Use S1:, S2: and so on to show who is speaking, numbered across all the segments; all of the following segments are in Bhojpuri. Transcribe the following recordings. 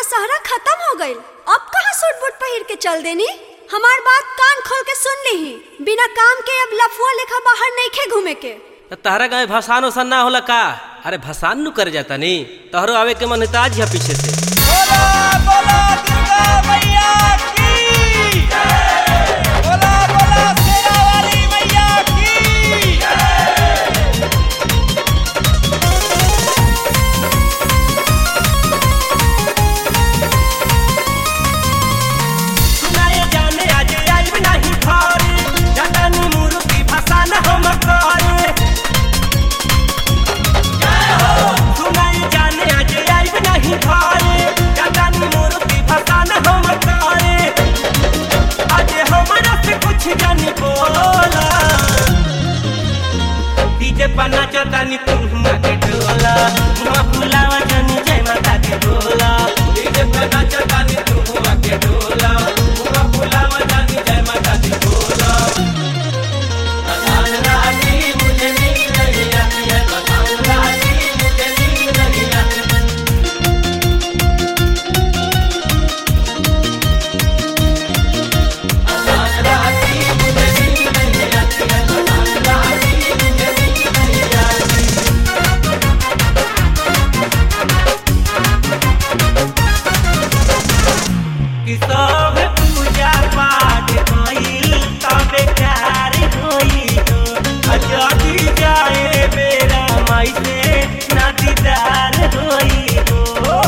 S1: दशहरा खत्म हो गईल, अब कहाँ सूट बूट पहिर के चल देनी। हमार बात कान खोल के सुन ली, बिना काम के अब लफुआ लेखा बाहर नहीं खे घूमे के।
S2: तारा गाँव भसान उसान ना होला का? अरे भसान नु कर जाता नी, तोहरो आवे के मन ताज है पीछे से।
S3: बोला बोला दुर्गा मैया की जय, बोला बोला शेरा वाली मैया की
S4: सुनाए जाने आज आइब नहीं घरे, जटानी मूर्ति भसान हम करे। सुनाए जाने आज आइब नहीं घरे, जटानी मूर्ति भसान हम करे। आज हमरा से कुछ जानी बोला, डीजे पर नाचतानी तुम के टोला, मुआ फुलावा जानी जय माता की बोला। डीजे पर नाचतानी तुम के टोला, मुआ फुलावा जानी जय माता की बोला। बतान रानी मुझे नींद नहीं आती है, बतान रानी मुझे नींद नहीं आती है। बतान रानी मुझे नींद नहीं आती है, बतान रानी मुझे नींद नहीं आती। कि सब पूजा पाठ होइल तबे कार होई हो, अजदी जाए बेरा माई से ना दीदार होई हो।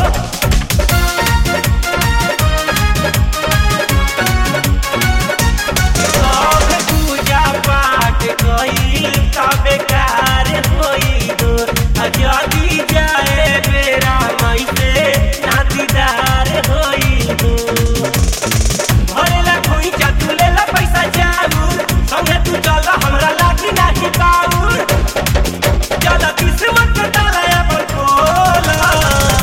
S4: सब पूजा पाठ होइल तबे कार होई हो, अजदी जाए बेरा माई से ना दीदार होई हो। भरेला खोई चतुलेला पैसा जाऊर, संगे तू चल हमरा लागी नाही बाऊर। चल किस्मत के ताला पर खोला,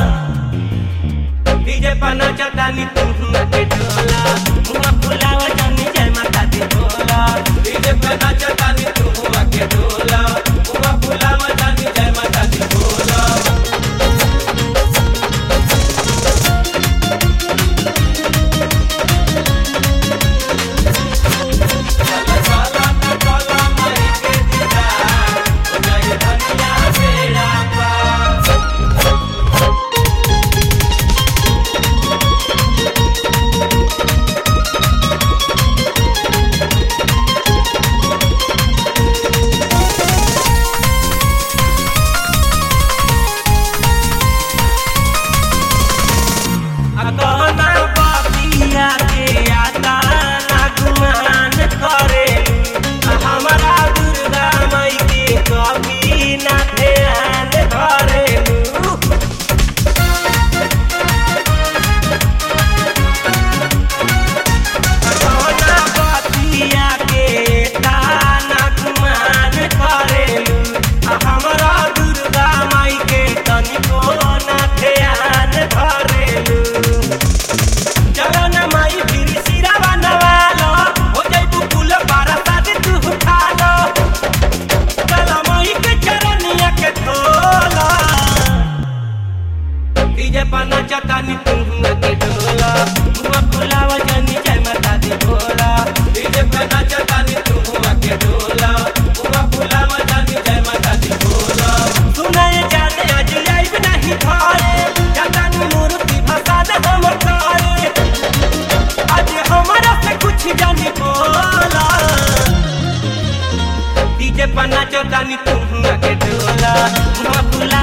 S4: डीजे पर नाचतानी तुम के टोला, मुआ फुलावा जानी जय माता दी बोला। डीजे पर नाचतानी तुम के टोला, मुआ फुलावा जानी जय माता दी बोला। कहना बतिया के आता ना गुमान करे, हमारा दुर्गा माई के कभी ना ध्यान धरेलू। कहना बतिया के ताना गुमान करेलू, हमारा दुर्गा माई के तनिको ना ध्यान धरेलू। चलो न माई फिर सिरावा नवालो, हो जाइबू कुल बारात तू उठा लो। चलो माई के चरनिया के धोला, डीजे पर नाचतानी तुम के टोला, मुआ फुलावा जानी जय माता दी बोला। डीजे पर नाचतानी तुम के टोला, मुआ फुलावा जानी जय माता दी बोला। सुनाए जाने आज आइब नहीं घरे, जटानी मूर्ति भसान हम करे। आज हमरा से कुछ जानी बोला, डीजे पर नाचतानी तुम के टोला, मुआ फुला